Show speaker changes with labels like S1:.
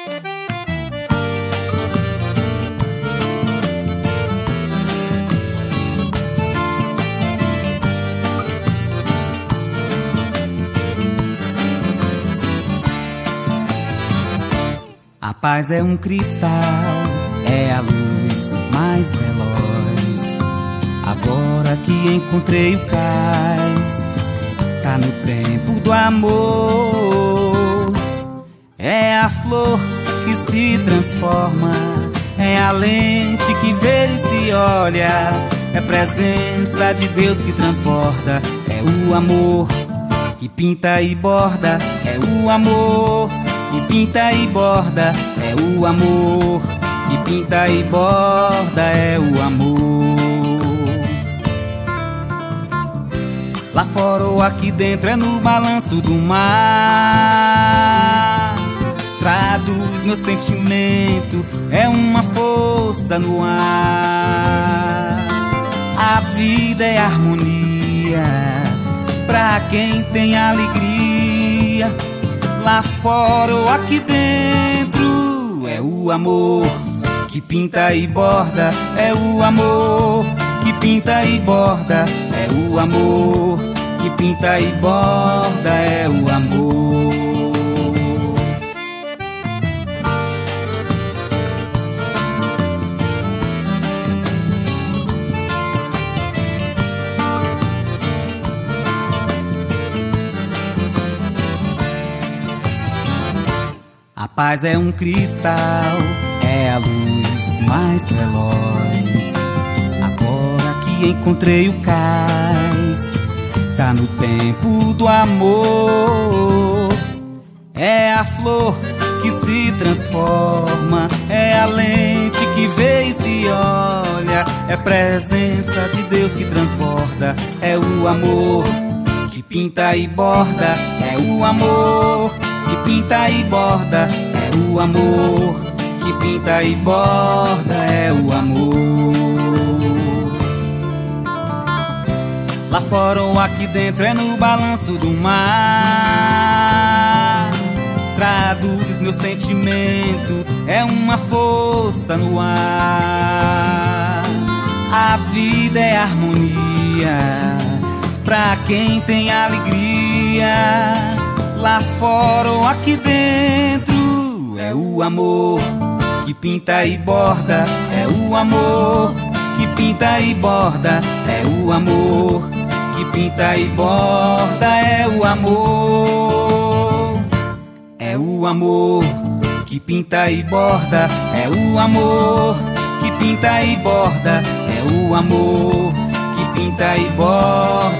S1: A paz é um cristal, é a luz mais veloz. Agora que encontrei o cais, tá no tempo do amor. É a flor que se transforma, é a lente que vê e se olha. É presença de Deus que transborda, é o amor que pinta e borda. É o amor que pinta e borda, é o amor que pinta e borda, é o amor. Lá fora ou aqui dentro é no balanço do mar. Traduz meu sentimento, é uma força no ar. A vida é harmonia pra quem tem alegria. Lá fora ou aqui dentro é o amor que pinta e borda, é o amor que pinta e borda, é o amor que pinta e borda, é o amor. A paz é um cristal, é a luz mais veloz. Agora que encontrei o cais, tá no tempo do amor. É a flor que se transforma, é a lente que vê e se olha. É presença de Deus que transborda, é o amor que pinta e borda, é o amor que pinta e borda, é o amor que pinta e borda, é o amor. Lá fora ou aqui dentro é no balanço do mar. Traduz meu sentimento, é uma força no ar. A vida é harmonia pra quem tem alegria. Lá fora ou aqui dentro é o amor que pinta e borda, é o amor que pinta e borda, é o amor que pinta e borda, é o amor. É o amor que pinta e borda, é o amor que pinta e borda, é o amor que pinta e borda,